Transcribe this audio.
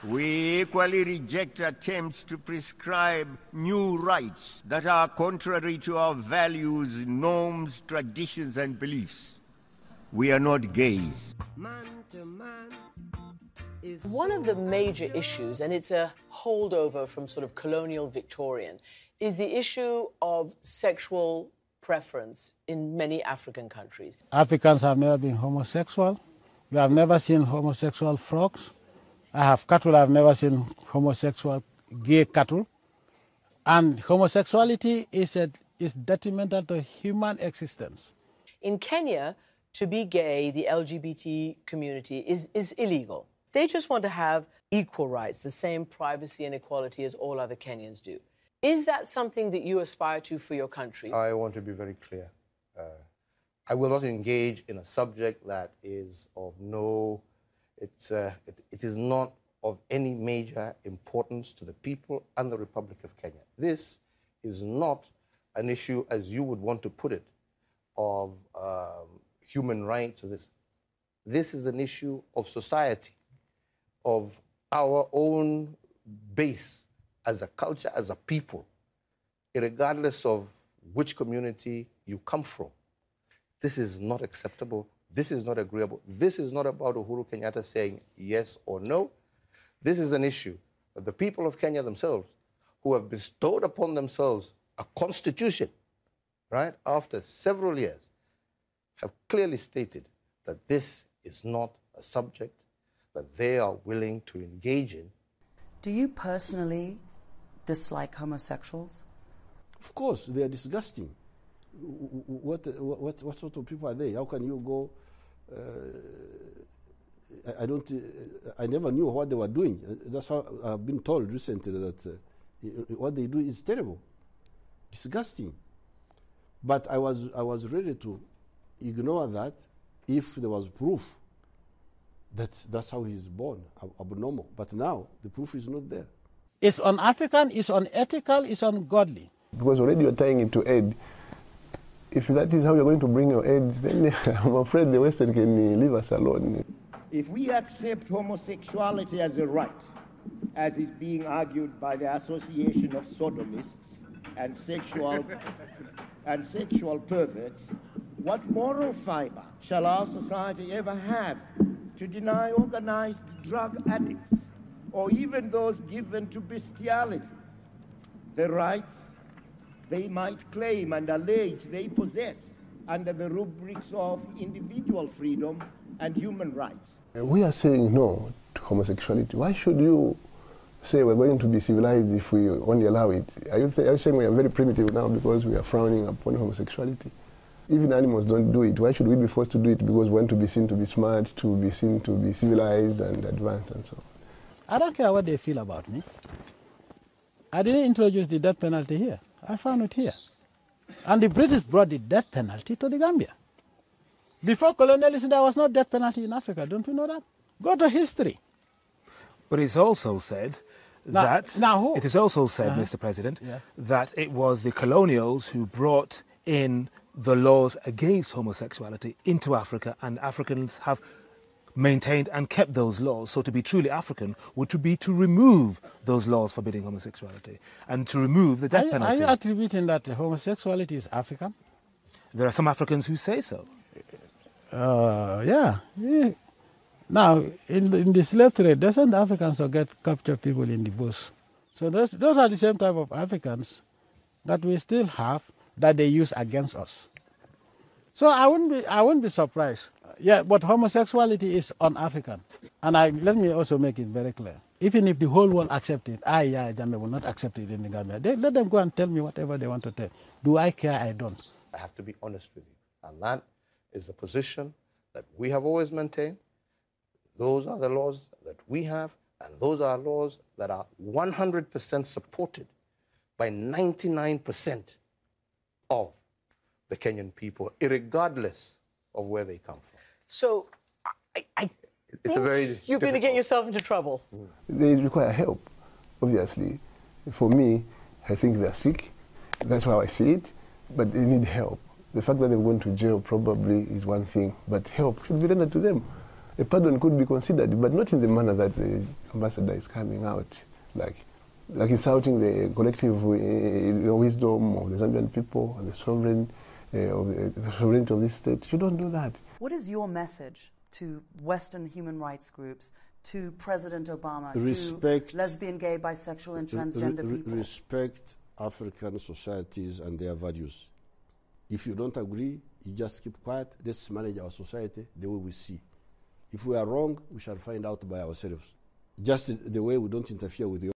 We equally reject attempts to prescribe new rights that are contrary to our values, norms, traditions, and beliefs. We are not gays. Man to man is one of the major issues, and it's a holdover from sort of colonial Victorian, is the issue of sexual preference in many African countries. Africans have never been homosexual. We have never seen homosexual frogs. I have cattle, I've never seen homosexual gay cattle. And homosexuality is detrimental to human existence. In Kenya, to be gay, the LGBT community is illegal. They just want to have equal rights, the same privacy and equality as all other Kenyans do. Is that something that you aspire to for your country? I want to be very clear. I will not engage in a subject that is of no... It is not of any major importance to the people and the Republic of Kenya. This is not an issue, as you would want to put it, of human rights or this. This is an issue of society, of our own base as a culture, as a people, regardless of which community you come from. This is not acceptable. This is not agreeable. This is not about Uhuru Kenyatta saying yes or no. This is an issue of the people of Kenya themselves who have bestowed upon themselves a constitution, right, after several years, have clearly stated that this is not a subject that they are willing to engage in. Do you personally dislike homosexuals? Of course, they are disgusting. What sort of people are they? How can you go? I never knew what they were doing. That's how I've been told recently that what they do is terrible, disgusting. But I was ready to ignore that if there was proof that that's how he's born, abnormal. But now the proof is not there. It's un-African, it's unethical, it's ungodly. Because already you're tying it to aid. If that is how you're going to bring your aid, then I'm afraid the Western can leave us alone. If we accept homosexuality as a right, as is being argued by the Association of Sodomists and sexual perverts, what moral fiber shall our society ever have to deny organized drug addicts or even those given to bestiality the rights they might claim and allege they possess under the rubrics of individual freedom and human rights? We are saying no to homosexuality. Why should you say we're going to be civilized if we only allow it? Are you saying we are very primitive now because we are frowning upon homosexuality? Even animals don't do it. Why should we be forced to do it because we want to be seen to be smart, to be seen to be civilized and advanced and so on? I don't care what they feel about me. I didn't introduce the death penalty here. I found it here. And the British brought the death penalty to the Gambia. Before colonialism, there was no death penalty in Africa. Don't you know that? Go to history. But it's also said Mr. President, that it was the colonials who brought in the laws against homosexuality into Africa, and Africans have maintained and kept those laws. So to be truly African would be to remove those laws forbidding homosexuality and to remove the death penalty. Are you attributing that homosexuality is African? There are some Africans who say so. Yeah. Now, in the slave trade, doesn't Africans capture people in the bush? So those are the same type of Africans that we still have that they use against us. So I wouldn't be surprised. Yeah, but homosexuality is un-African. And let me also make it very clear. Even if the whole world accepts it, Jammeh will not accept it in the Gambia. Let them go and tell me whatever they want to tell. Do I care? I don't. I have to be honest with you. And that is the position that we have always maintained. Those are the laws that we have, and those are laws that are 100% supported by 99% of the Kenyan people, irregardless of where they come from. So, it's a very you're going to get yourself into trouble. They require help, obviously. For me, I think they're sick. That's how I see it. But they need help. The fact that they're going to jail probably is one thing, but help should be rendered to them. a pardon could be considered, but not in the manner that the ambassador is coming out, like insulting the collective wisdom of the Zambian people, the sovereignty of this state. You don't do that. What is your message to Western human rights groups, to President Obama, to lesbian, gay, bisexual, and transgender people? Respect African societies and their values. If you don't agree, you just keep quiet. Let's manage our society the way we see. If we are wrong, we shall find out by ourselves. Just the way we don't interfere with the